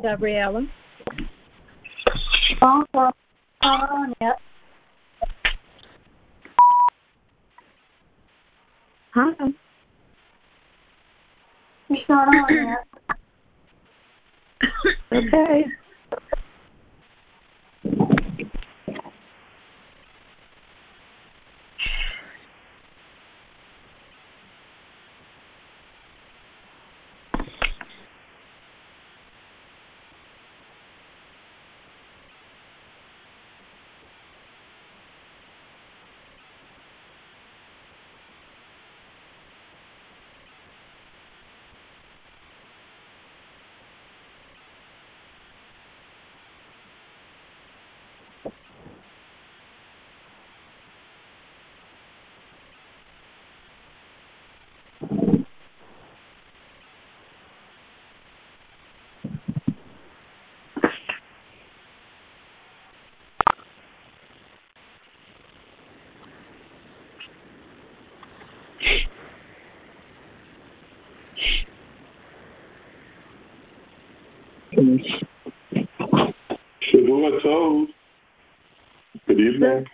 Gabriella. Yep. Hi. It's not on yet. Okay. Shavua Tov. Good evening.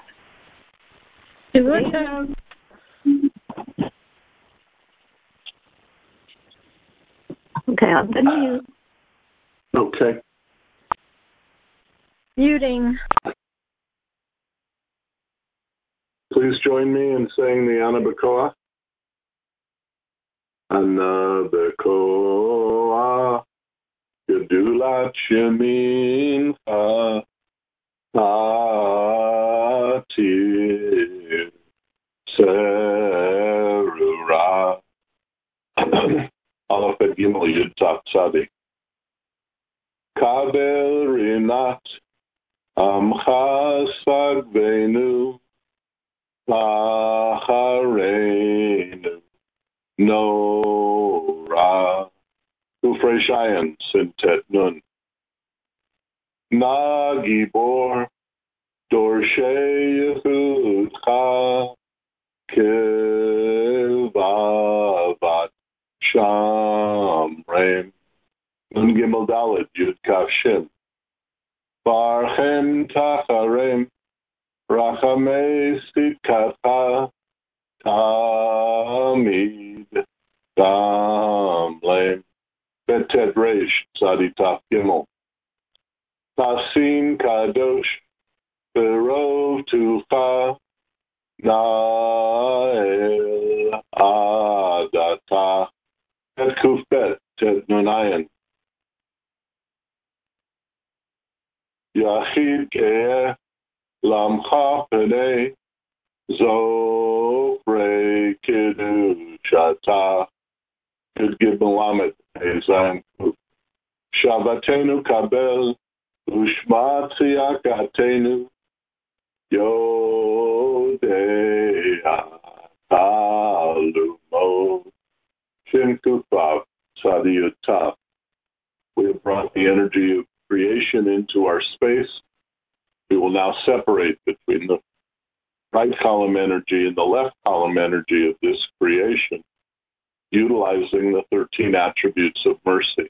Shavua Tov. Okay, I'm going to mute. Okay. Muting. Please join me in saying the Ana B'Koach. Ana B'Koach. Gedulat Shemincha. Atir. Serura. Aleph et Gimel Yud Tav Tzadik. Kabel Rinat Amcha Sagvenu Lachareinu Nora Ufrei Shayan Sintet Nun Nagibor Dorshei Yehudcha Kilvavat Shamreim Nun Gimel Dalet Yud Kaf Shin Barchem Tacharem Rachamei Sitkatha Tamid Tamlem Betet Reish Tzadi Taf Gimel Tasim Kadosh Berov Tucha Nael Adata Et Kufbet Tet Nunayan Yachid Keeh Lamcha Penei Zofrei Kiddushata Yud Gimel Lamed Ezayim Kuf Shavatenu Kabel Ushma Tziyakatenu Yodea Talumo Shin Kufav Tzadiyut Tav. We have brought the energy of creation into our space. We will now separate between the right column energy and the left column energy of this creation, utilizing the 13 attributes of mercy.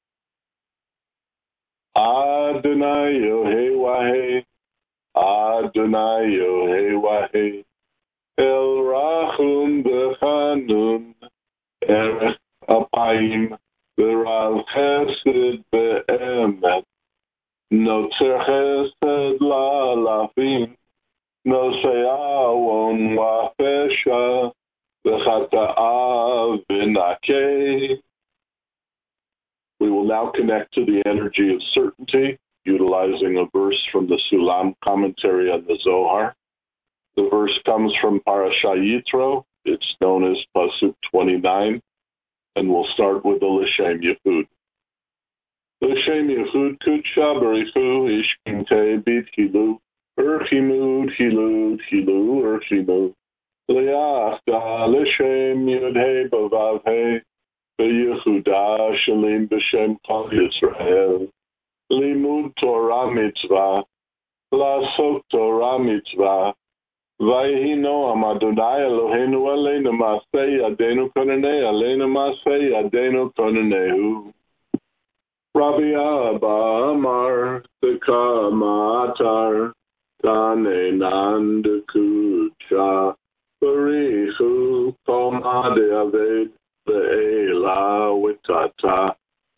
Adonai Yohei Wahei, Adonai Yohei Wahei, El Rachum B'Chanun, Erech Apayim, V'Rav Chesed Be'emet, Notzer Chesed La'alafim, Nose'awon Wa'fesha, V'Chata'ah V'Nakeh. We will now connect to the energy of certainty, utilizing a verse from the Sulam commentary on the Zohar. The verse comes from Parashat Yitro. It's known as Pasuk 29, and we'll start with the L'Shem Yehud. L'Shem Yehud Kudsha Barichu Ishkinte B'Tchilu Urchimud Hilu Hilu Urchimud Liachda L'Shem Yudhei Bavavhei B'Yehuda Shalim B'Shem Kol Yisrael Limud Torah Mitzvah Lasok Torah Mitzvah Vayhi Noam Adonai Eloheinu Aleinu Masei Yadenu Konanei Aleinu Masei Yadenu Konanehu. Rabbi Abba Amar Tekamatar Tane Nandakucha Barichu Pomade Aved Le'ela Witata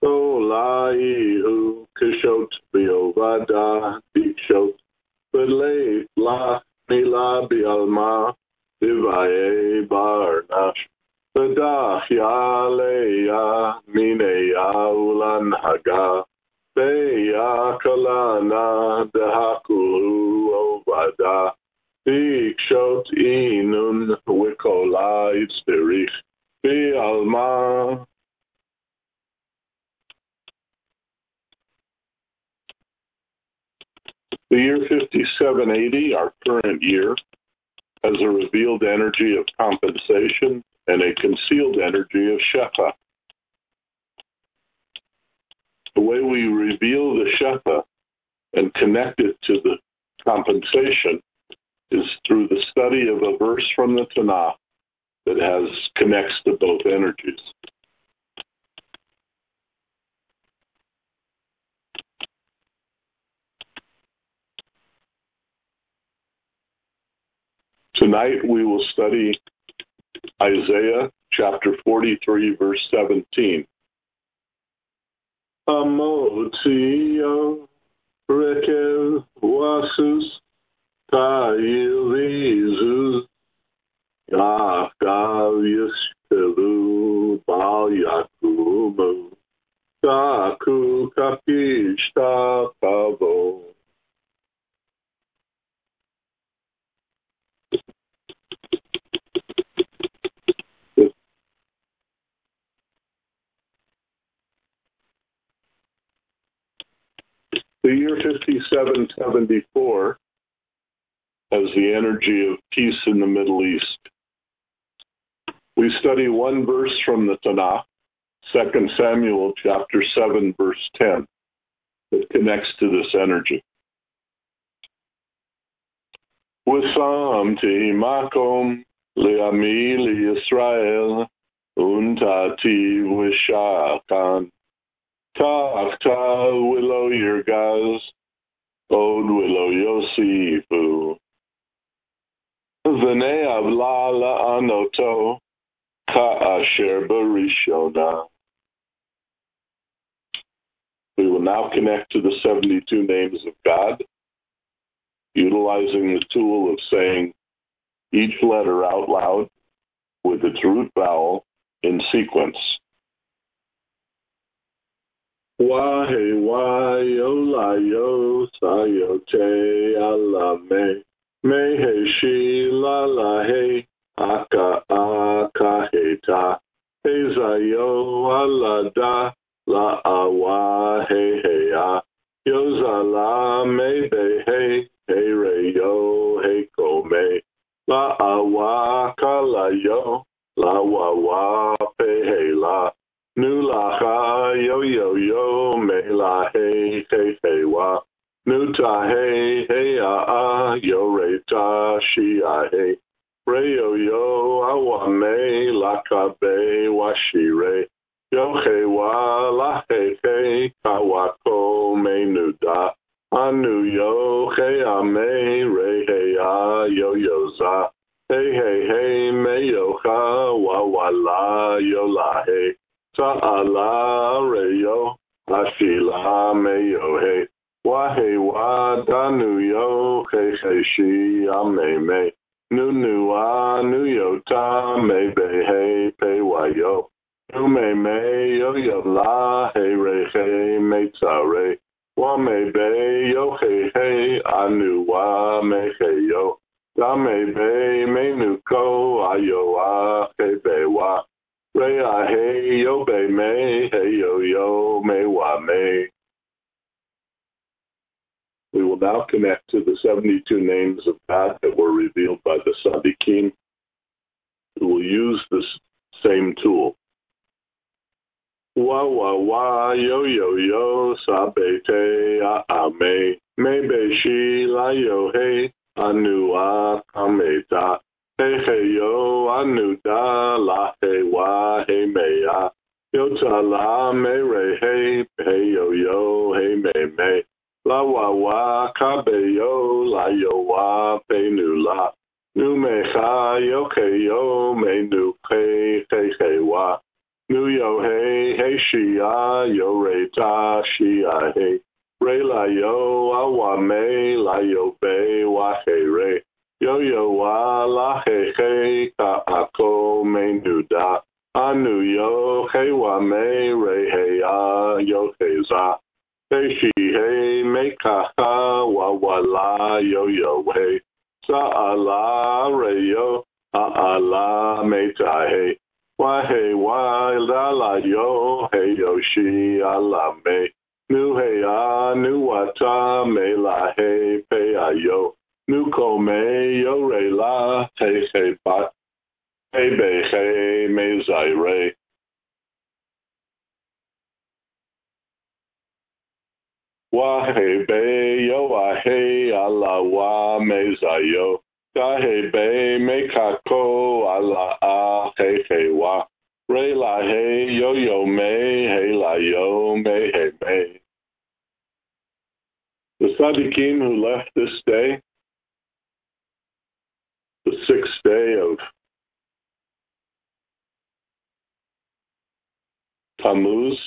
Olaihu Kishot Biovada Dikshot Bele La Mila Bialma Divaye Barnash Badach Yaleya Mineya Ulan Haga Beya Kalana Dehakulu Ovada Dikshot Inun Wikola Itzberich Bialma. The year 5780, our current year, has a revealed energy of compensation and a concealed energy of Shefa. The way we reveal the Shefa and connect it to the compensation is through the study of a verse from the Tanakh that connects to both energies. Tonight we will study Isaiah chapter 43, verse 17. Amotio rekev wasus ta'ilizus yachdav yishkelu bal yakumu taku kakish ta'kavo. The year 5774 has the energy of peace in the Middle East. We study one verse from the Tanakh, 2 Samuel chapter 7, verse 10, that connects to this energy. Wisamti makom le'ami li'Yisrael untati v'shakan. Tafta willow Yirgaz, Od willow Yosifu. V'nei avla la'anoto, ka'asher barishona. We will now connect to the 72 names of God, utilizing the tool of saying each letter out loud with its root vowel in sequence. Wahe wayo layo sayote alame mehe shi la la he aka aka heta hezayo alada la awa he heya yozala me be he he re yo he kome la awa kalayo la wawa pe he la Nulaha yo yo yo me la he he wa nuta he a yo re ta shi a he re yo awa me la ka be wa shi re yo he wa la he kawako me nuda anu yo he a me re he a yo yo za he me yo ha wa la yo la he Ta'ala reyo, ashila meyo he, wahe wa danu yo, he shi ame, nu yo ta me be he pe wa yo, nu me yo la he re me tsare, wa me be yo he anu wa me he yo, da me be me nu ko ayo wa he be wa. Re a he yo be me he yo me wa me. We will now connect to the 72 names of God that were revealed by the Sadiqim, who will use this same tool. Wa yo sabete a me be shi la yo he anu a kameta. He yo anu da la he wa he mea Yo ta la me re hey hey yo yo hey me me la wa wa ka be yo la yo wa pe nu la nu me ha yo ke yo me nu hey hey hey wa nu yo hey hey shi ya yo re ta shi ya hey re la yo a wa me la yo be wa hey re yo yo wa la hey hey ka ako me nu da Anu yo he wa me re he a yo he za he shi he me ka ha wa la yo yo he sa a la re yo a la me ta he wa la yo he yo shi a la me nu he a nu wa ta me la he pe a yo nu ko me yo re la he ba hey be hey me zai re wa hey be yo wa hey ala wa me zai yo ga hey be me ka ko ala a hey wa re la hey yo yo me hey la yo me hey me. The Sadiqim who left this day, the 6th day of Tammuz,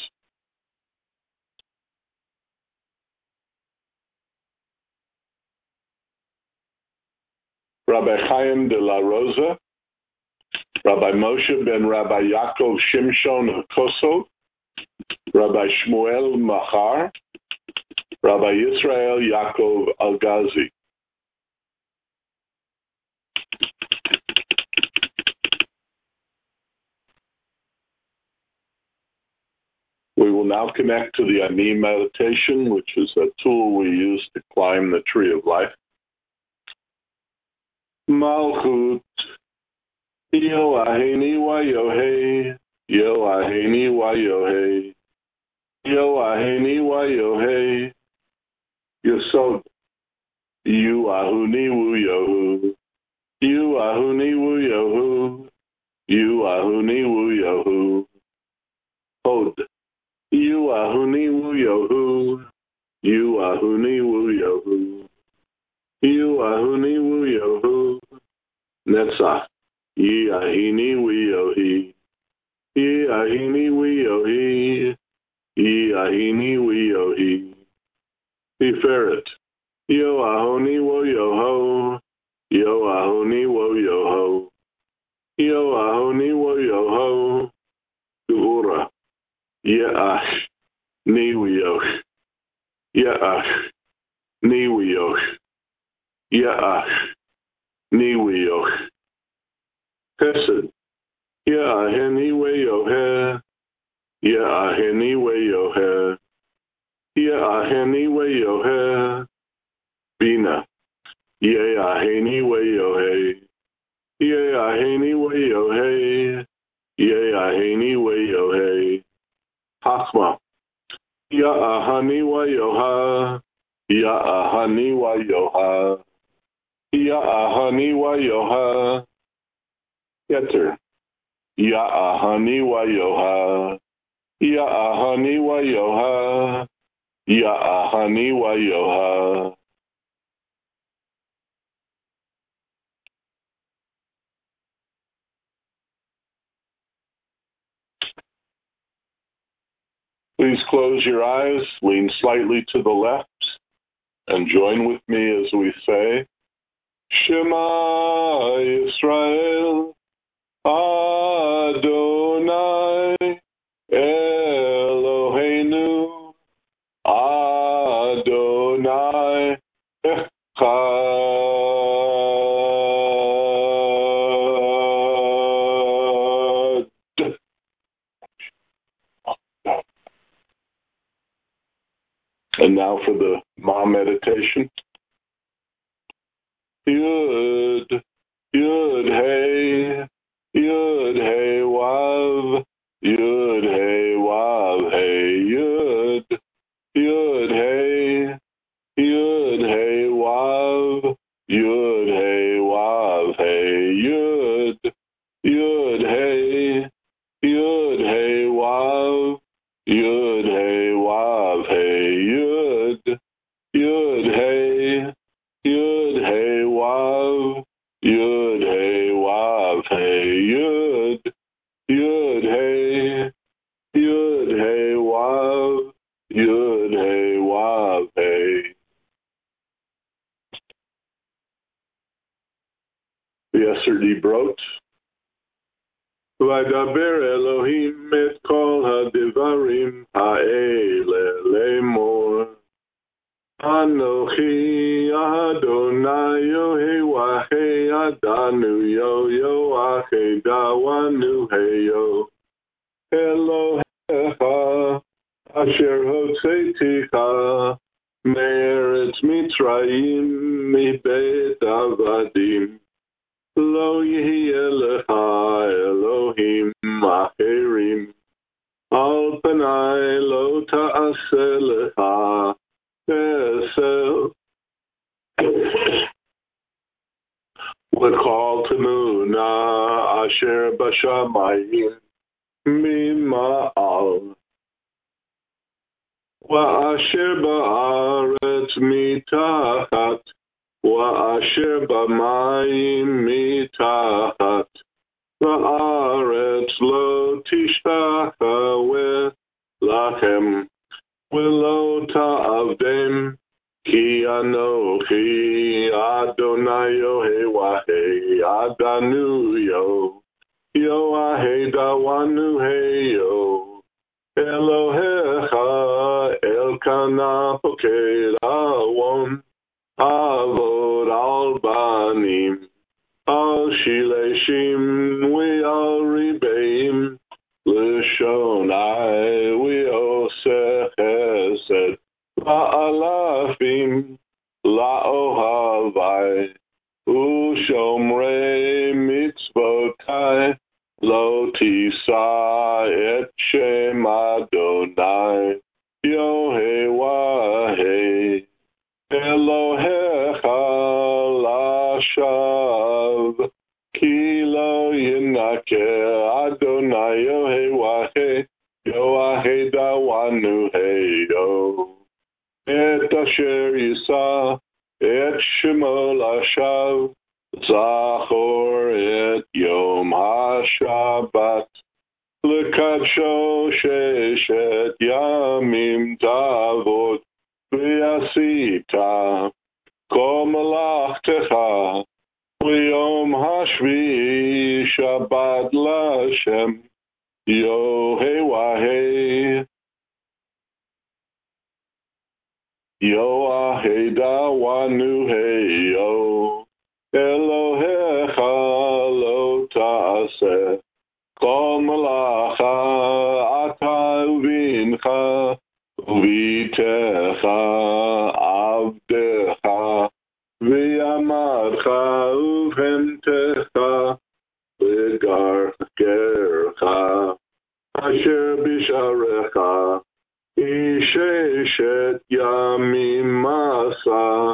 Rabbi Chaim de la Rosa, Rabbi Moshe ben Rabbi Yaakov Shimshon of Koso, Rabbi Shmuel Machar, Rabbi Yisrael Yaakov Al-Ghazi. We will now connect to the Ani meditation, which is a tool we use to climb the tree of life. Malchut, Yo Aheni Wa Yohei, Yo Aheni Wa Yohei, Yo Aheni Wa Yohei, Yesod, You Ahuni Wu Yohu, You Ahuni Wu Yohu, You Ahuni Wu Yohu, Hod, You Ahuni Wu Yohu, You Ahuni Wu Yohu, You Ahuni Wu Yohu, Netzach, Ye Ahini Wu Yohi, Ye Ahini Wu Yohi, Ye Ahini Wu Yohi, Tiferet, Yo Ahoni Wo Yoho, Yo Ahoni Wo Yoho, Yo Ahoni Wo Yoho, Gevura, Ye'ach, Ni Wiyosh, Ye'ach, Ni Wiyosh, Ye'ach, Ni Wiyosh, Chesed, Ye'aheni We Yohe, Ye'aheni We Yohe, Ye'aheni We Yohe, Bina, Ye'aheni We Yohe, Ye'aheni We Yohe, Ye'aheni We Yohe, Hakma, Ya'ahani Wa Yoha, Ya'ahani Wa Yoha, Ya'ahani Wa Yoha, Yeter, Ya'ahani Wa Yoha, Ya'ahani Wa Yoha, Ya'ahani Wa Yoha. Please close your eyes, lean slightly to the left, and join with me as we say, Shema Yisrael, Adonai, Eloheinu, Adonai, Echad. And now for the Ma meditation. Yud, Yud, Hey, Yud, Hey, Wav, Yud, Hey, Wav, Hey, Yud, Yud, Hey, Yud, Hey, Wav, Yud, Hey, Wav, Hey, Yud, Yud, Hey, Yud, Hey, Wav, Yud, Hey, Wav, Hey, Yud. Yud, Hey. Yud, Hey, Wav. Yud, Hey, Wav, Hey, Yud. Yud, Hey. Yud, Hey, Wav. Yud, Hey, Wav, Hey. Yesterday brot. Vaydaber Elohim et kol hadivarim ha'ele lemor. Anochi Adonai Yohei Adanu Yoachei Dawanu Heyo Elohecha Asher Hotzeiticha Me'eretz Mitzrayim Mibeit Avadim Lo Yehiyeh Lecha Elohim Acherim Al Panai Lo Ta'aseh Lecha Esel L'chol Tamuna Asher Bashamayim Mima'al Wa'asher Ba'aretz Mitachat Wa'asher B'mayim Mitachat Ba'aretz Lo Tishtachaweh Lachem Willow ta'avdem, ki anochi Adonai Yohei Adanu yo, Yoahei dawanu heyo, Elohecha Elkana poked awon, Avod al banim, al shileshim we al ribeim, L'shonai we oseh chesed, la'alafim, la'ohavai, u'shomrei mitzvotai, lo tisa et shem Adonai, Yohei wahei, Elohecha lashav, ki lo yinakeh Adonai Yohei wahei, Yoahei dawanu heyo. Et asher yisa, et shemo lashav, zachor et yom hashabbat, lekadsho sheshet yamim tavot, v'yasita, kol malachtecha, Yom Hashvi Shabbat Lashem Yohei Wahei Yoahei Dawanu Heyo Elohecha Lo Ta'aseh Kol Malacha Ata Uvincha Uvitecha Avdecha V'yamadcha uvhemtecha v'gargercha asher bisharecha isheshet yamim masa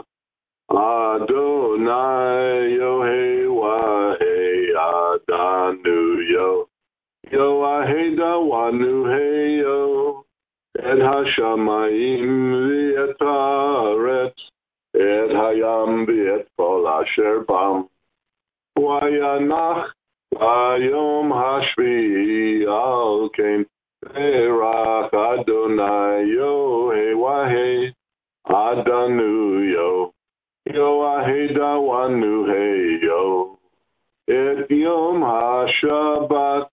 Adonai Yohei wahei adanu yo Yoahei dawanu heyo et hashamayim v'et haaretz Et hayam v'et kol asher bam, Vayanach v'yom hashvi al ken, Erach Adonai Yohei wahei Adanu yo, Yoahei dawanu heyo, Et yom hashabbat,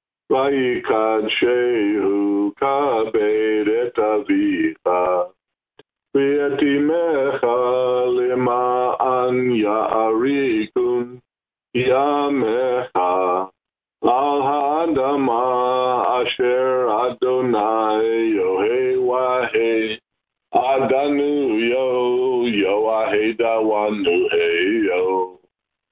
Vayikadshehu kabed et avicha, V'yetimecha lema'an ya'arikun yamecha al ha'adama asher Adonai Yohei wahei Adanu yo Yoahei dawanu heyo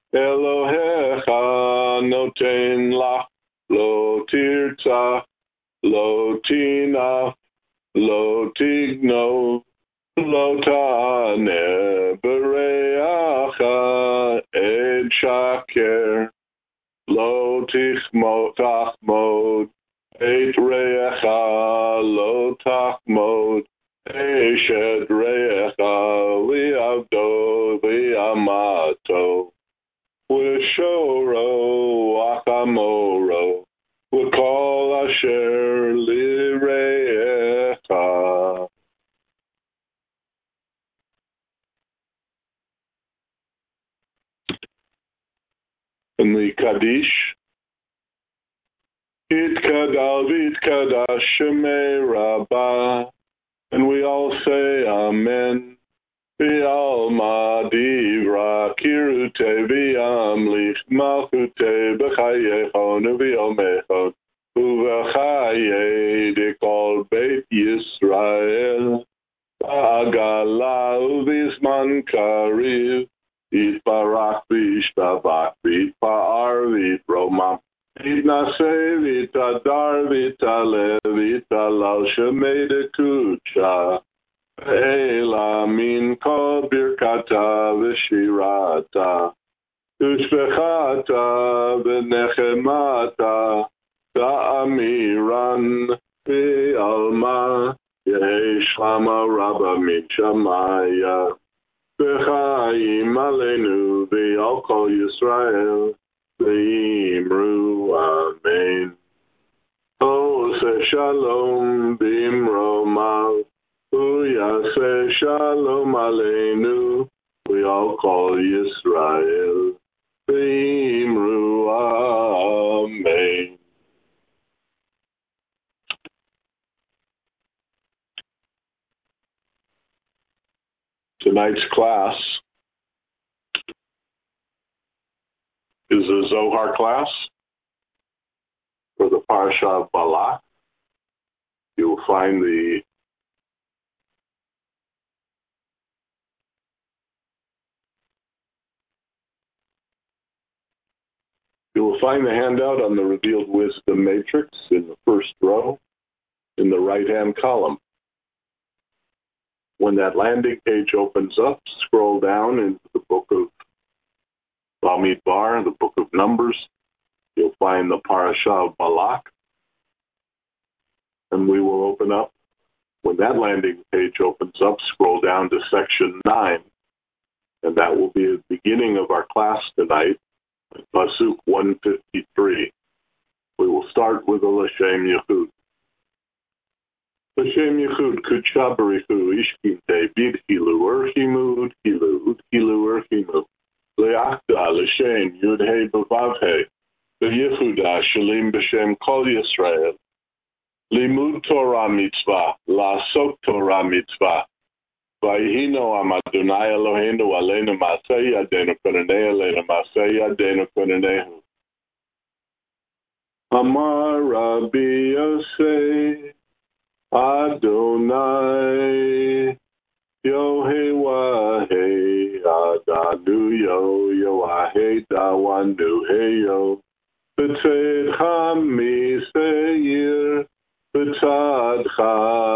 Elohecha noten lach lo tirtzach lo tinach lo tigno Lo ta'aneh b'reacha ed shaker, lo tachmod Et re'echa lo tachmod, eshet re'echa li'avdo li'amato, Wishoro akamoro, Wikol asher li're'echa. In the Kaddish, Itkadal v'Itkadash Shemei Rabbah, and we all say Amen. V'alma divra kirute v'amlich malchute b'chayechon v'yomechon u'v'chaye dekol Beit Yisrael ba'agala u'v'zman kariv yitbarach v'yishtabach v'yitpa'ar v'yitromam Yitnaseh v'yitadar v'yitaleh v'yitalal shemei dekucha Ela min kol birkata v'shirata ushbechata v'nechemata ta'amiran v'alma yehi shlama rabba min shamaya v'chaim aleinu v'al kol Yisrael v'yimru amen. Ose shalom b'imromav Yaseh shalom aleinu, we all call Yisrael, v'imru amen. Tonight's class is a Zohar class for the Parsha of Balak. You will find the handout on the Revealed Wisdom Matrix in the first row in the right-hand column. When that landing page opens up, scroll down into the book of Bamidbar, the book of Numbers. You'll find the Parasha of Balak. And we will open up. When that landing page opens up, scroll down to section 9. And that will be the beginning of our class tonight, Pasuk 153. We will start with the L'Shem Yechud. L'Shem Yechud Kudsha Barichu Ishkinte Bidhilu Urchimu Udhilu Udhilu Urchimu Le'achda L'Shem Yudhei Bavavhe V'Yehuda Shalim B'Shem Kol Yisrael Limud Torah Mitzvah La'asok Torah Mitzvah Vayhino Am Adonai Eloheinu Aleinu Masei Yadenu Konenei Aleinu Masei Yadenu Konenehu Amar Rabbi Yosei Adonai Yohei Wahei Adanu Yo Yoahei Dawanu Heyo B'tzedcha Miseir B'tzadcha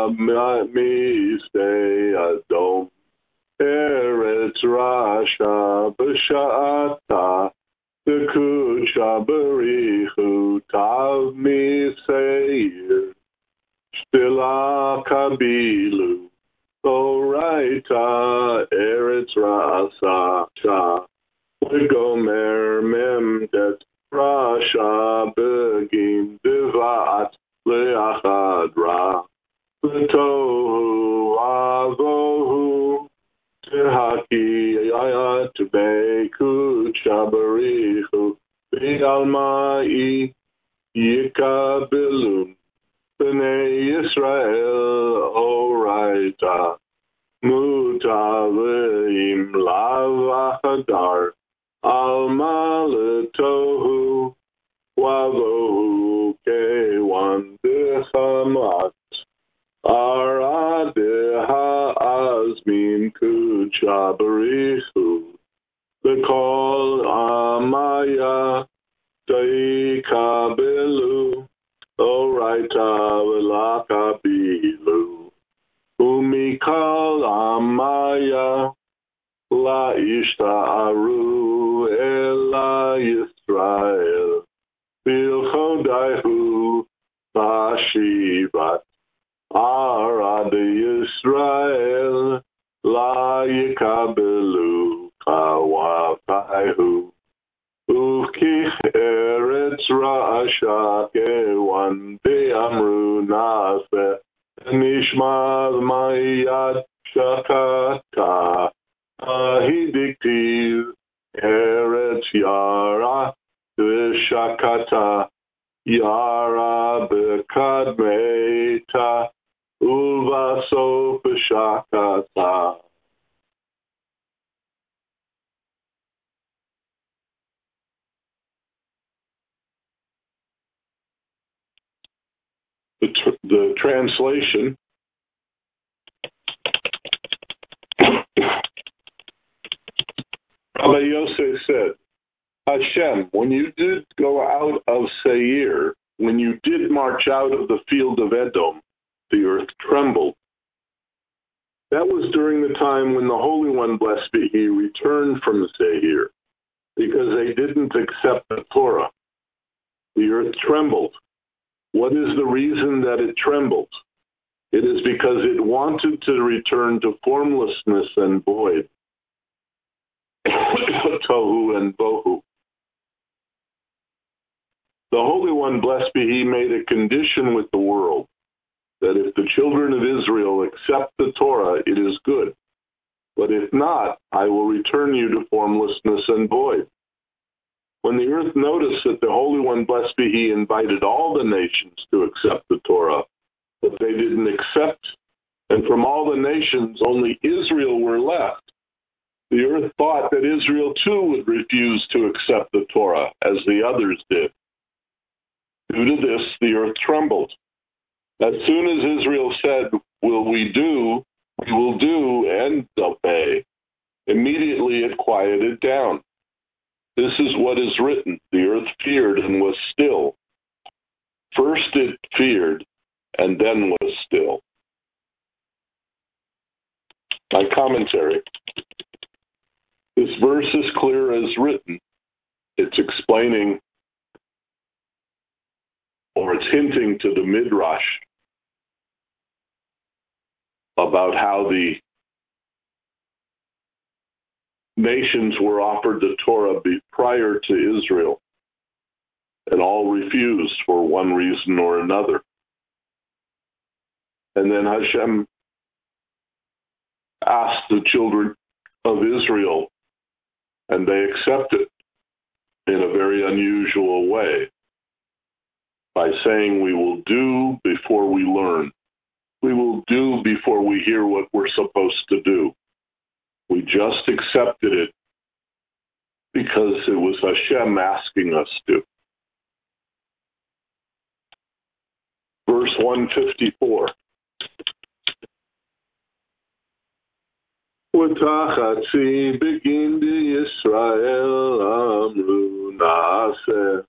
Misei Adom Eretz Rasha B'sha'ata B'kudsha Barichu Tav Miseir Stila Kabilu Oraita Eretz Rasa Cha Gomer Memdet Rasha Begim Divat Leachadra Tohu Avohu Tehaki Ayat Beku Chabarichu Bialmai Yikabilun B'nei Yisrael Oraita Mutalim Lavachadar Alma Letohu Wavohu Kewan Dechamat Aradeha Azmin Kuchabarichu Bekol Amaya Daikabelu Oraita Velakabilu Umikal Amaya La Ishta'aru Ela Yisrael Bilchodaihu Shivat Arad Yisrael La Yikabelu Kawafaihu Ukich Eretz Rasha Kewan De Amru Nase Nishmad Mayad Shakata Ahidiktiv Eretz Yara Shakata Yara Bekadmeta Uvaso Shakata. The translation. Rabbi Yosef said, Hashem, when you did go out of Seir, when you did march out of the field of Edom, the earth trembled. That was during the time when the Holy One, blessed be He, returned from Seir, because they didn't accept the Torah. The earth trembled. What is the reason that it trembled? It is because it wanted to return to formlessness and void. Tohu and Bohu. The Holy One, blessed be He, made a condition with the world that if the children of Israel accept the Torah, it is good. But if not, I will return you to formlessness and void. When the earth noticed that the Holy One, blessed be He, invited all the nations to accept the Torah, but they didn't accept, and from all the nations only Israel were left, the earth thought that Israel too would refuse to accept the Torah, as the others did. Due to this, the earth trembled. As soon as Israel said, we will do, and obey, immediately it quieted down. This is what is written. The earth feared and was still. First it feared, and then was still. My commentary. This verse is clear as written. It's explaining, or it's hinting to the Midrash about how the nations were offered the Torah prior to Israel, and all refused for one reason or another. And then Hashem asked the children of Israel, and they accepted in a very unusual way by saying, we will do before we learn. We will do before we hear what we're supposed to do. We just accepted it because it was Hashem asking us to. Verse 154. V'tachatzi begindi Yisrael amru na'aseh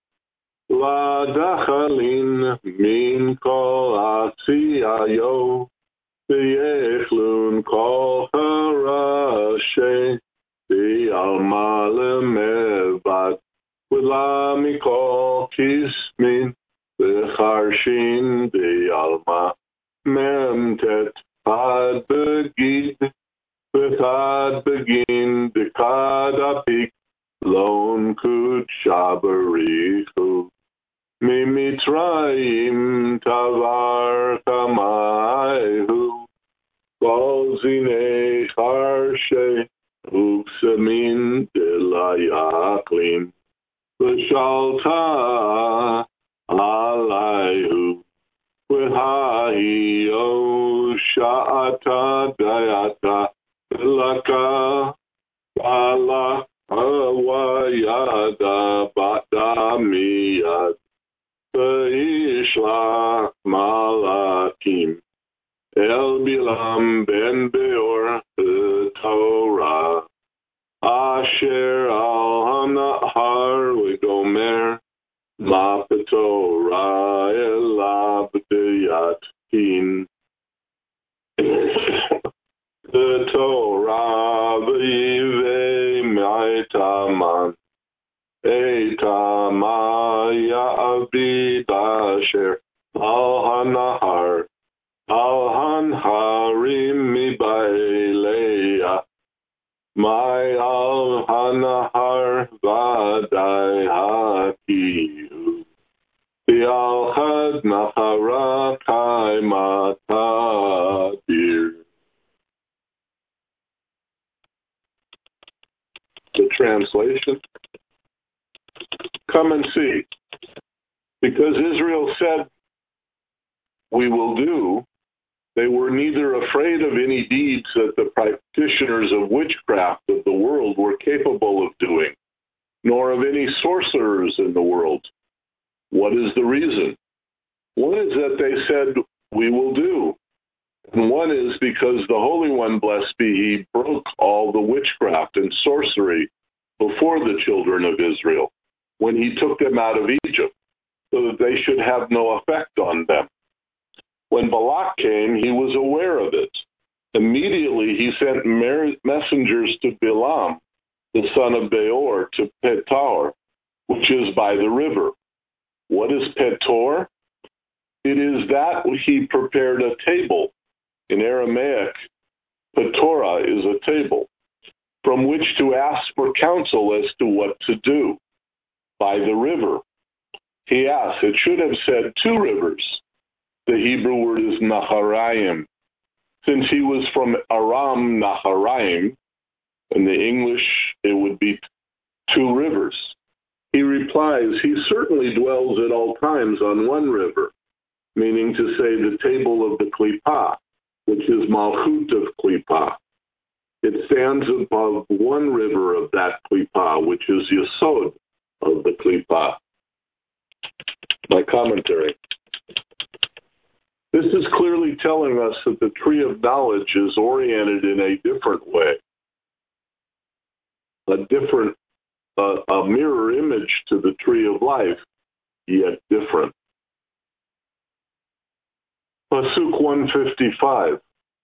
V'dachalin min kol atziyayo V'yechlun kol harashe V'alma lemevad V'la mikol kismin V'charshin V'alma memtet ad begid V'chad begin V'chad apik Lon kud shabarichu Mimitzrayim tavar kamayhu Kol zinei charshe Uksamin delayaklin V'shalta alayhu V'hahiyo sha'ata dayata Laka Bala Awayada Badamiyad Ishla Malakim El Bilam Ben Beor Torah Asher Al Hanahar Wigomer Mapetorah El Abdiyat Kin The Torah v'yivei ma'itaman Eitama ya'abid asher al hanahar, al hanharim mibailea, my al hanahar vadai hakiu, the al had nahara kaimatadir. The translation: come and see. Because Israel said, we will do, they were neither afraid of any deeds that the practitioners of witchcraft of the world were capable of doing, nor of any sorcerers in the world. What is the reason? One is that they said, we will do. And one is because the Holy One, blessed be He, broke all the witchcraft and sorcery before the children of Israel when He took them out of Egypt, so that they should have no effect on them. When Balak came, he was aware of it. Immediately he sent messengers to Bilam, the son of Beor, to Petor, which is by the river. What is Petor? It is that he prepared a table. In Aramaic, Petorah is a table, from which to ask for counsel as to what to do. By the river. He asked, it should have said 2 rivers. The Hebrew word is Naharaim. Since he was from Aram Naharaim, in the English it would be 2 rivers. He replies, he certainly dwells at all times on one river, meaning to say the table of the Klipah, which is Malchut of Klipah. It stands above one river of that Klipah, which is Yesod of the Klipah. My commentary. This is clearly telling us that the tree of knowledge is oriented in a different way, a mirror image to the tree of life, yet different. Pasuk 155.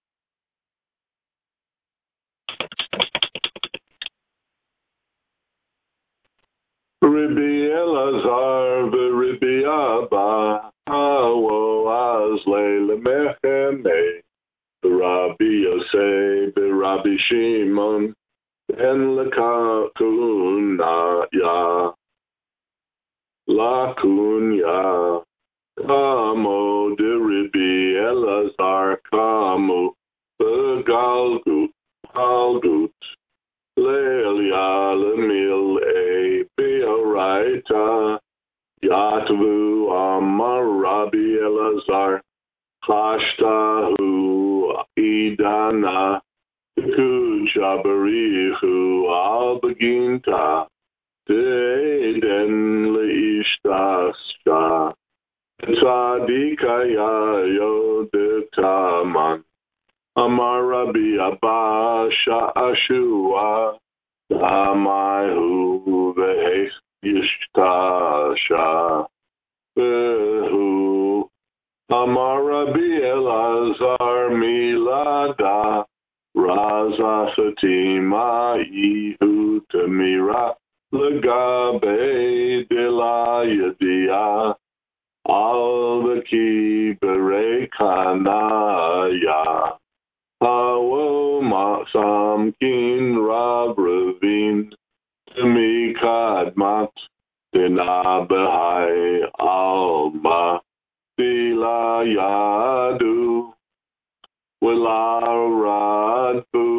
Rabbi Elazar v'Rabbi Abba hawo azle lemecheme v'Rabbi Yosef v'Rabbi Shimon ben lakunya kamo de Rabbi Elazar kamo v'galgut Lelia lemil e beoraita yatvu amar Rabbi Elazar chashtahu idana kuchabarihu al beginta deiden leishtasha tzadikaya yodetaman Amar Rabbi Abba Sha'ashua Damahu Ve'es Yishtasha Ve'hu Amar Rabbi Elazar Milada Raza Fatima Ihu Tamira Legabe de la Yadia Al-Baki Berekanaya Hawo Samkin Rab Ravin Mikadmat Dinabahai Alma Dila Yadu Wilaradu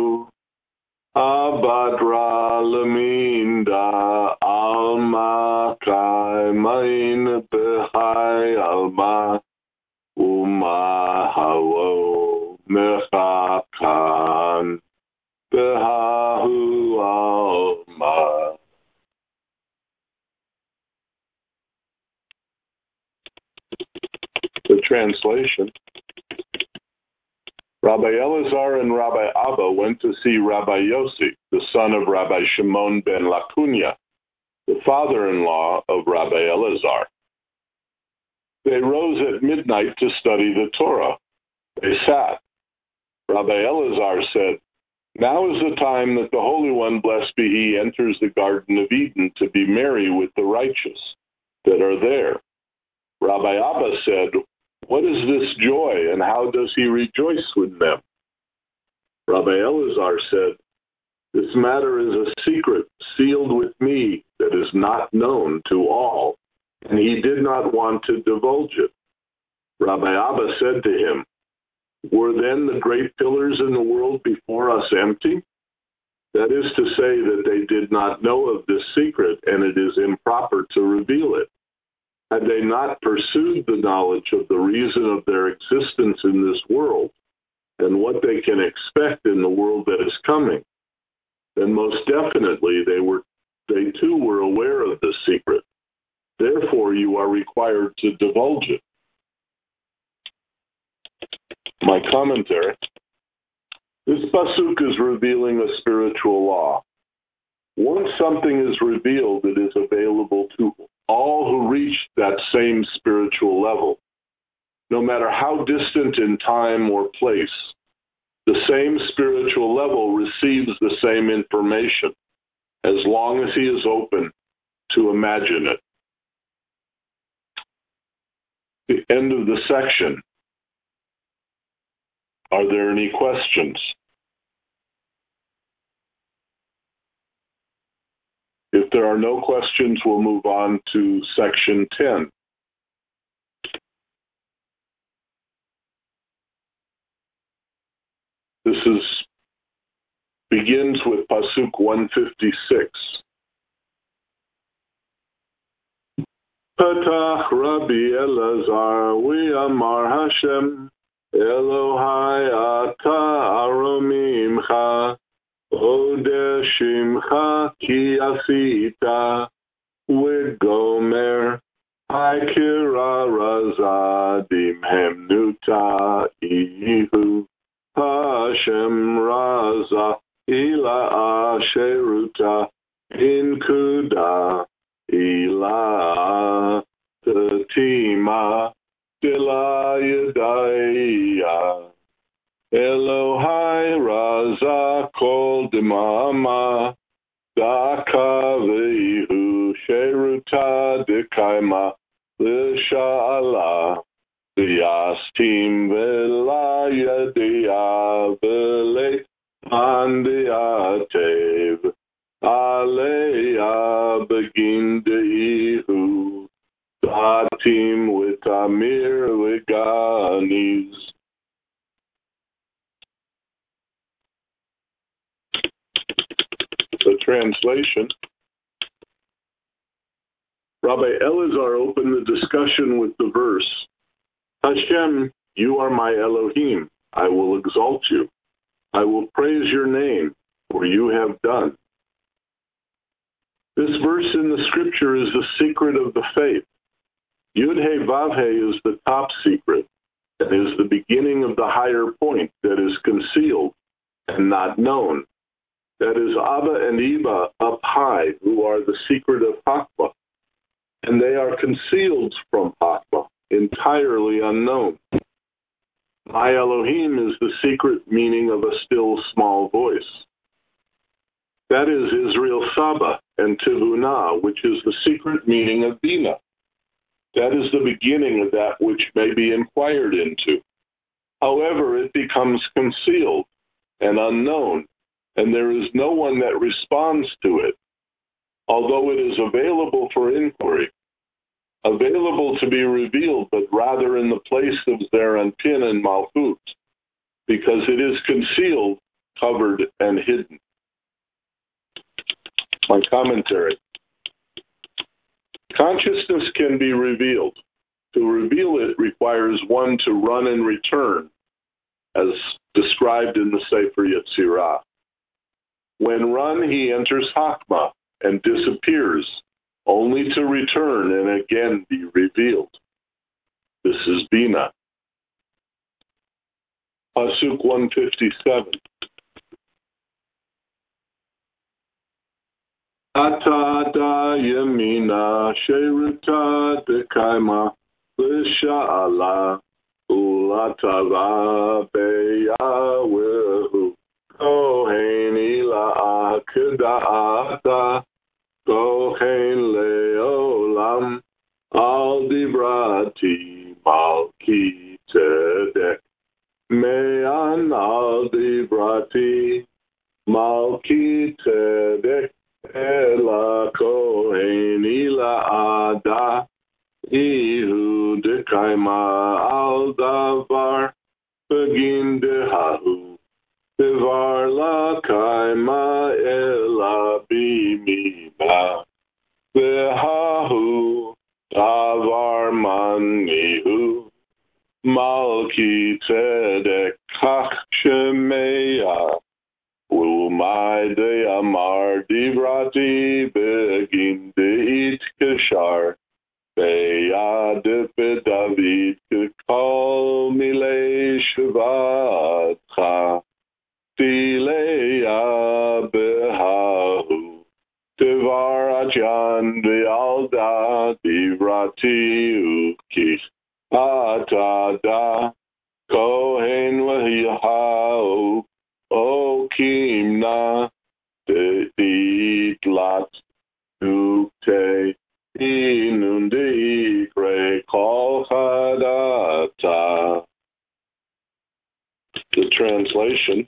Abadra Laminda Alma Kaimain Behai Alma Uma Hawo Mechakan Behahu Alma. The translation. Rabbi Elazar and Rabbi Abba went to see Rabbi Yossi, the son of Rabbi Shimon ben Lakunya, the father-in-law of Rabbi Elazar. They rose at midnight to study the Torah. They sat. Rabbi Elazar said, now is the time that the Holy One, blessed be He, enters the Garden of Eden to be merry with the righteous that are there. Rabbi Abba said, What is this joy, and how does he rejoice with them? Rabbi Elazar said, this matter is a secret sealed with me that is not known to all, and he did not want to divulge it. Rabbi Abba said to him, were then the great pillars in the world before us empty? That is to say that they did not know of this secret, and it is improper to reveal it. Had they not pursued the knowledge of the reason of their existence in this world and what they can expect in the world that is coming, then most definitely they too were aware of this secret. Therefore, you are required to divulge it. My commentary. This pasuk is revealing a spiritual law. Once something is revealed, it is available to all who reach that same spiritual level. No matter how distant in time or place, the same spiritual level receives the same information, as long as he is open to imagine it. The end of the section. Are there any questions? If there are no questions, we'll move on to section 10. This begins with Pasuk 156. Patach Rabbi Elazar, Amar Hashem, Elohai ata aromimcha, Odeshimcha ki asita, Wigomer, Haikira razadim hemnuta ihu, Hashem raza ila asheruta inkuda ila tatima dila yadaya Elohai raza kol dimama daka vehu sheruta dekaima l'sha'ala Yastim velaya diavele andiatev aleya begin deihu datim with amir leganis. The translation. Rabbi Elazar opened the discussion with the verse, Hashem, you are my Elohim. I will exalt you. I will praise your name, for you have done. This verse in the scripture is the secret of the faith. Yud-He Vav-He is the top secret and is the beginning of the higher point that is concealed and not known. That is Abba and Eva up high, who are the secret of Hakma, and they are concealed from Hakma, entirely unknown. My Elohim is the secret meaning of a still small voice. That is Israel Saba and Tivunah, which is the secret meaning of Bina. That is the beginning of that which may be inquired into. However, it becomes concealed and unknown, and there is no one that responds to it, although it is available for inquiry. Available to be revealed, but rather in the place of Zer Anpin and Malchut, because it is concealed, covered, and hidden. My commentary. Consciousness can be revealed. To reveal it requires one to run and return, as described in the Sefer Yetzirah. When run, he enters Hakma and disappears, only to return and again be revealed. This is Bina. Pasuk 157. Ata da yamina sheruta dekaima l'sha'ala ulatava beyawehu kohen ila akda'ata Kohen leolam al divrati malki Malki Tzedek Ela Kohen Ila Ada Ihu Dekaima Al Davar Begin Dehahu Devar La Kaima Ela Bimina Dehahu Davar Manihu Malki Tzedek Kach Shemeya Umay De Amar Divrati Begin Deit Keshar Beyad David Kol Milei Shvatcha Tileya Behahu Devar Ajan Dealda Divrati Ukich Atada Kohen Lahihau O Kimna Deitlat Ukte Inundi Kre Kol Hadata. The translation.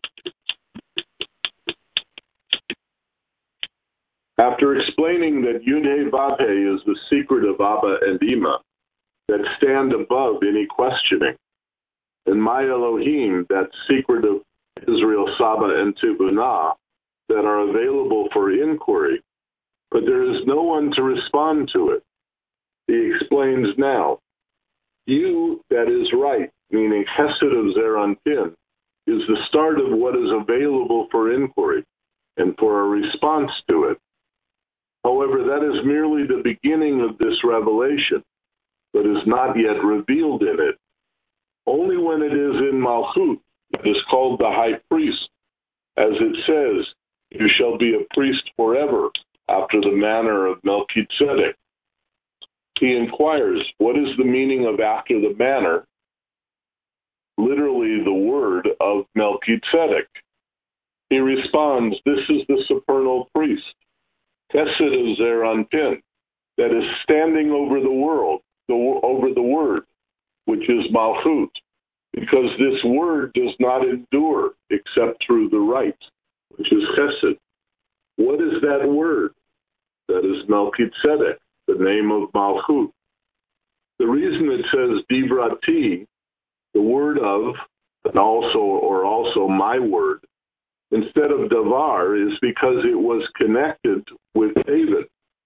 After explaining that Yud-Heh Vav-Heh is the secret of Abba and Ima that stand above any questioning, and My Elohim, that secret of Israel, Saba, and Tibunah, that are available for inquiry, but there is no one to respond to it. He explains now, you, that is right, meaning Chesed of Zeranpin, is the start of what is available for inquiry and for a response to it. However, that is merely the beginning of this revelation, but is not yet revealed in it. Only when it is in Malchut, it is called the high priest. As it says, you shall be a priest forever, after the manner of Melchizedek. He inquires, what is the meaning of after the manner? Literally the word of Melchizedek. He responds, this is the supernal priest, Chesed of Zeranpin, that is standing over the world, over the word, which is Malchut, because this word does not endure except through the right, which is Chesed. What is that word? That is Melchizedek, the name of Malchut. The reason it says Divrati, the word of, and also my word, instead of Davar, is because it was connected with David.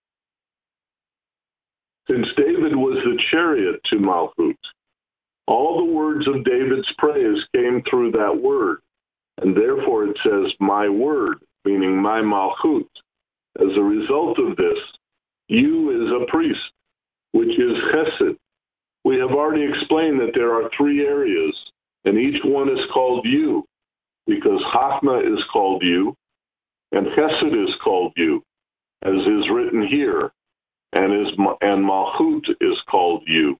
Since David was the chariot to Malchut, all the words of David's praise came through that word, and therefore it says my word, meaning my Malchut. As a result of this, you is a priest, which is Chesed. We have already explained that there are three areas, and each one is called you, because Chachma is called you, and Chesed is called you, as is written here, and Malchut is called you.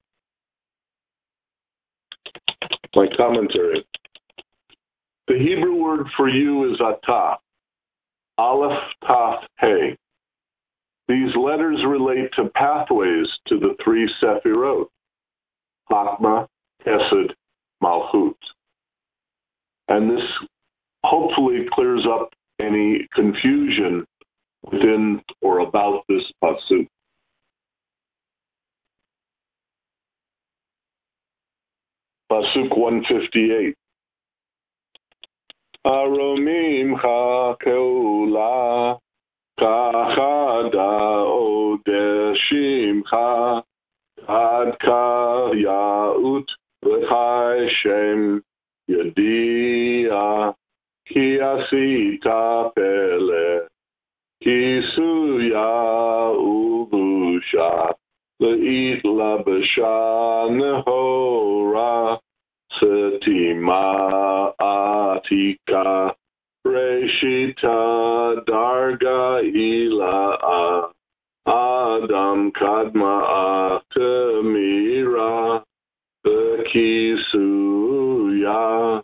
My commentary. The Hebrew word for you is atah, Aleph, Taf, He. These letters relate to pathways to the three Sephirot, Chachma, Chesed, Malchut. And this hopefully clears up any confusion within or about this pasuk. Pasuk 158. Aromim ha-keula kachada odeshimcha adka yaut v'chai shem yadia ki asita pele ki suya ubusha le'it labasha nehora Setima Atika Reshita Darga Ila Adam Kadma Atamira Bekisuya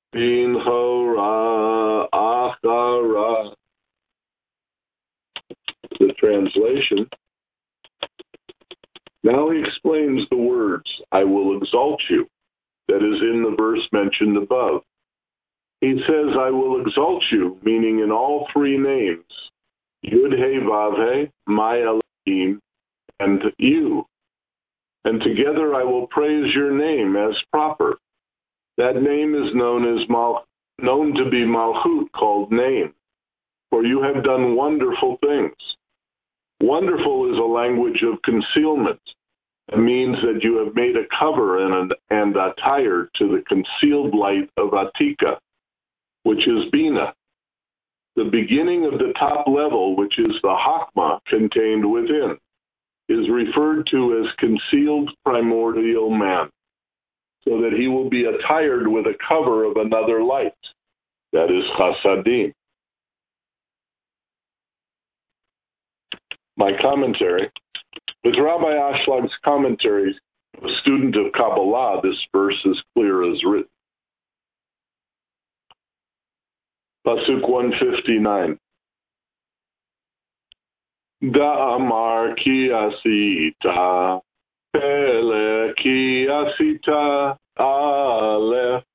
Binhora Achara. The translation. Now he explains the words, I will exalt you, that is in the verse mentioned above. He says, I will exalt you, meaning in all three names, Yud He Vav He, my Elohim, and you. And together I will praise your name as proper. That name is known to be Malchut, called name, for you have done wonderful things. Wonderful is a language of concealment. It means that you have made a cover and attire to the concealed light of Atika, which is Bina. The beginning of the top level, which is the Hakma contained within, is referred to as concealed primordial man, so that he will be attired with a cover of another light, that is Chasadim. My commentary. With Rabbi Ashland's commentary, a student of Kabbalah, this verse is clear as written. Pasuk 159. Da'amar ki asita, pele ki asita, aleph,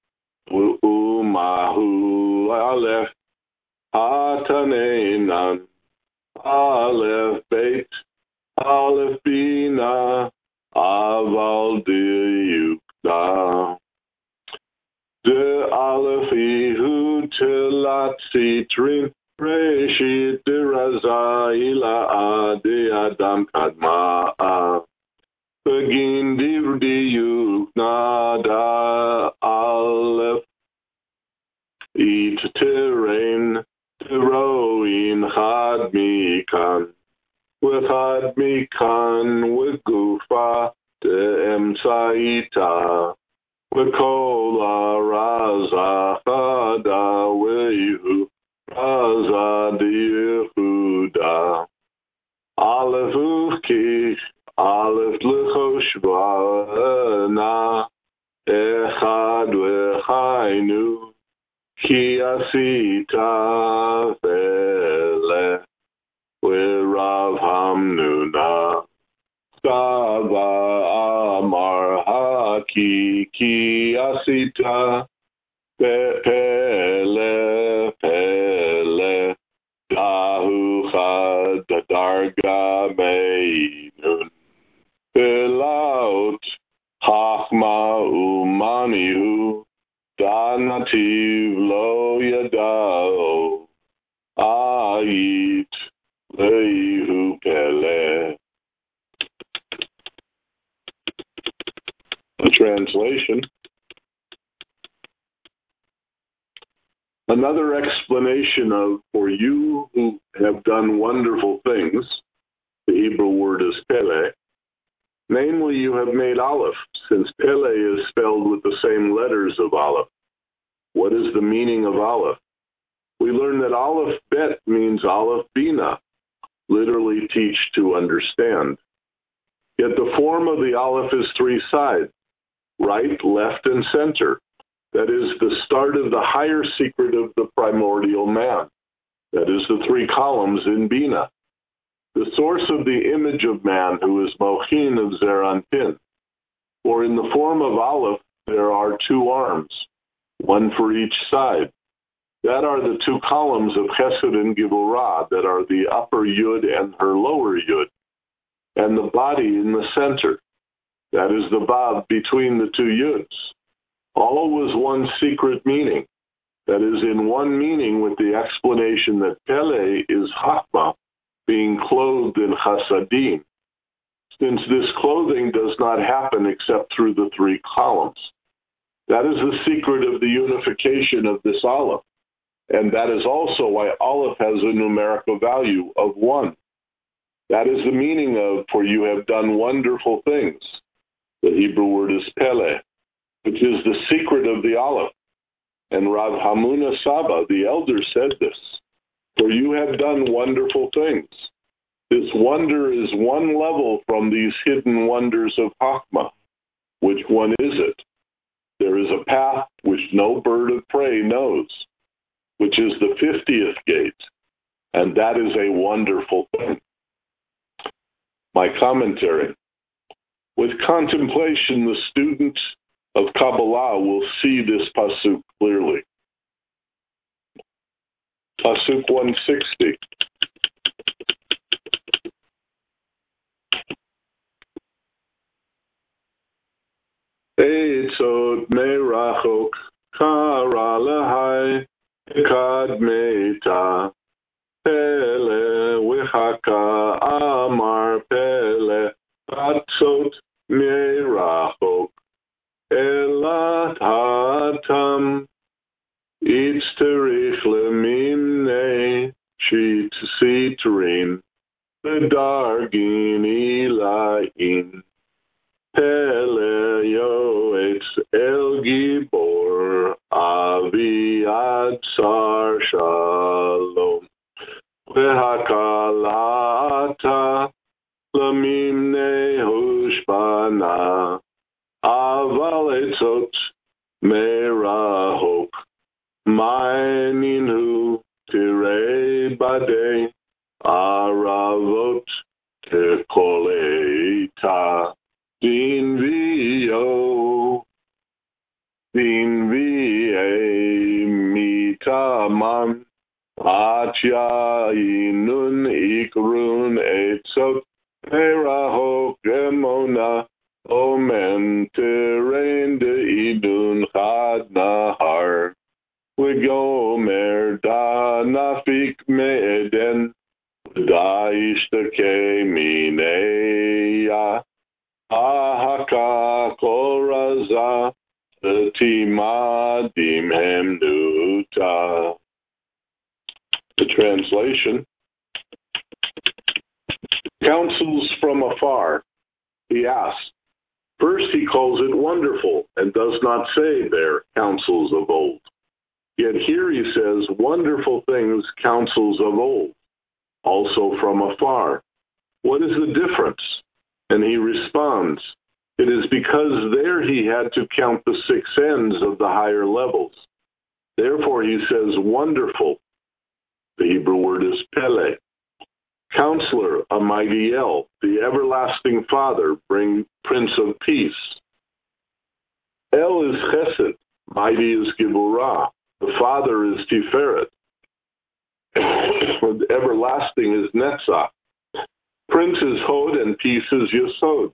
u'umahu aleph, atanenan, aleph beit, aleph bina, aval diyukta. De aleph ihu telat sitrin, Reshit diraza ila adi adam kadma'a. Begin diyuk nada aleph. It terrain, teroin had mikan. With had mikan, with gufa, de emsaita. With kola raza chada wehu. Raza Yehuda, Aleph Ufki, Aleph Lechoshvana, Echad Vechainu, Ki Asita Vele, Verav Hamnuna, Sava Amar Haki, Ki Asita Pele, Pele, Dahu Chad Darga Meinun, Pelaut, Chachma Umanihu, Danativ Lo Yadao, Ait, Leihu Pele. A translation. Another explanation of, for you who have done wonderful things, the Hebrew word is Pele, namely you have made Aleph, since Pele is spelled with the same letters of Aleph. What is the meaning of Aleph? We learn that Aleph Bet means Aleph Bina, literally teach to understand. Yet the form of the Aleph is three sides, right, left, and center. That is the start of the higher secret of the primordial man. That is the three columns in Bina. The source of the image of man, who is Mochin of Zeranpin. For in the form of Aleph, there are two arms, one for each side. That are the two columns of Chesed and Gevurah, that are the upper Yud and her lower Yud, and the body in the center. That is the Vav between the two Yuds. All was one secret meaning, that is in one meaning with the explanation that Pele is Chachma, being clothed in Chasadim, since this clothing does not happen except through the three columns. That is the secret of the unification of this Aleph, and that is also why Aleph has a numerical value of 1. That is the meaning of, for you have done wonderful things. The Hebrew word is Pele, which is the secret of the Aleph. And Rav Hamuna Saba, the elder, said this, for you have done wonderful things. This wonder is one level from these hidden wonders of Chachma. Which one is it? There is a path which no bird of prey knows, which is the 50th gate, and that is a wonderful thing. My commentary. With contemplation, the student of Kabbalah will see this pasuk clearly. Pasuk 160. Eitzot merachok kara lahai ekad meita pele wechaka amar pele atzot merachok elat hatam itzterich lemimne shit sitrin bedargin ilain Pele Yoetz El Gibor Aviad Sar Shalom Vehakalata Lamimne Hushbana Aval Etzot Merahok Maininu Tirei Bade Aravot Tekoleta Din vio, mitaman, achya inun ikrun etzot, perahok gemona, omen terein de idun chad nahar, wigomer da nafik me'eden, da ishtake mineya, Ahaka koraza timadim hemnuta. The translation: counsels from afar. He asks. First he calls it wonderful and does not say there counsels of old. Yet here he says wonderful things, counsels of old, also from afar. What is the difference? And he responds, it is because there he had to count the six ends of the higher levels. Therefore he says wonderful. The Hebrew word is Pele. Counselor, a mighty El, the everlasting Father, Prince of Peace. El is Chesed, mighty is Giburah. The Father is Tiferet. Everlasting is Netzach. Prince is Hod and peace is Yesod.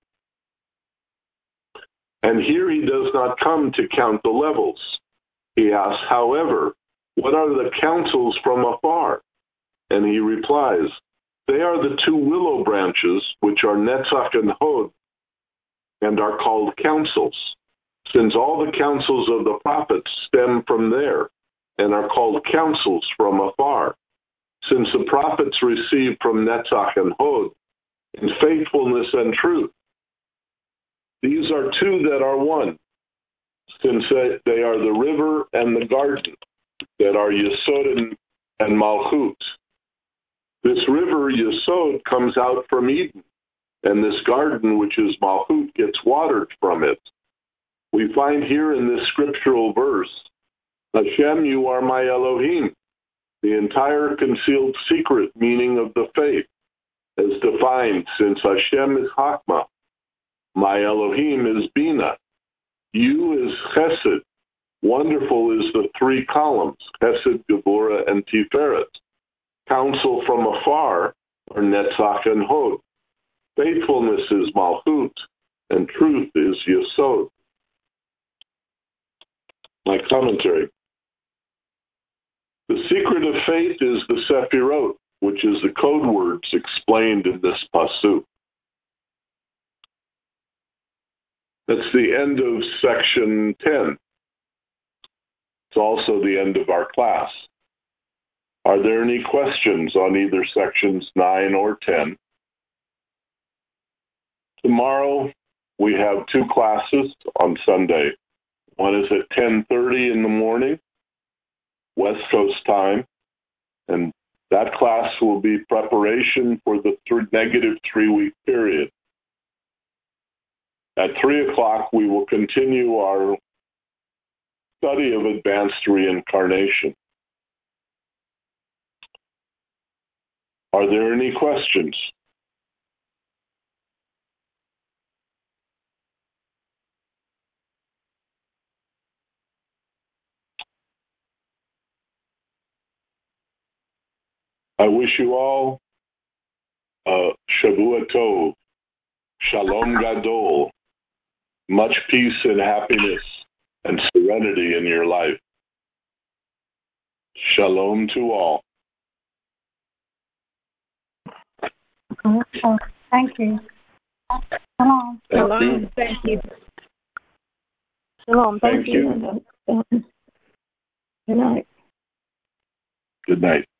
And here he does not come to count the levels. He asks, however, what are the counsels from afar? And he replies, they are the two willow branches, which are Netzach and Hod, and are called counsels, since all the counsels of the prophets stem from there, and are called counsels from afar, since the prophets received from Netzach and Hod, in faithfulness and truth. These are two that are one, since they are the river and the garden, that are Yesod and Malchut. This river, Yesod, comes out from Eden, and this garden, which is Malchut, gets watered from it. We find here in this scriptural verse, Hashem, you are my Elohim, the entire concealed secret meaning of the faith, as defined, since Hashem is Chachma, my Elohim is Bina, you is Chesed, wonderful is the three columns, Chesed, Geburah, and Tiferet, counsel from afar are Netzach and Hod, faithfulness is Malchut, and truth is Yesod. My commentary. The secret of faith is the Sephirot, which is the code words explained in this pasuk. That's the end of section 10. It's also the end of our class. Are there any questions on either sections 9 or 10? Tomorrow we have two classes on Sunday. One is at 10:30 in the morning, West Coast time, and that class will be preparation for the negative 3-week period. At 3 o'clock, we will continue our study of advanced reincarnation. Are there any questions? I wish you all Shavua Tov, Shalom Gadol, much peace and happiness and serenity in your life. Shalom to all. Thank you. Shalom. Shalom. Thank you. Shalom. Thank you. Good night. Good night.